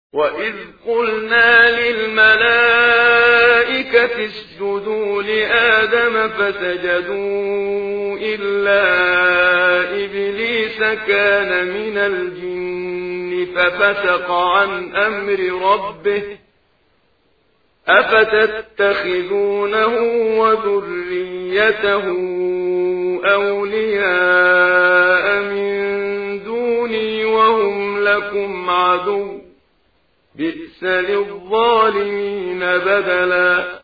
وَإِذْ قُلْنَا لِلْمَلَائِكَةِ اسْجُدُوا لِآدَمَ فَسَجَدُوا إِلَّا إِبْلِيسَ كَانَ مِنَ الْجِنِّ فَفَسَقَ عَنْ أَمْرِ رَبِّهِ أَفَتَتَّخِذُونَهُ وَذُرِّيَّتَهُ أَوْلِيَاءَ مِن دُونِي وَهُمْ لَكُمْ عَدُوٌّ ۚ بِئْسَ لِلظَّالِمِينَ بَدَلًا.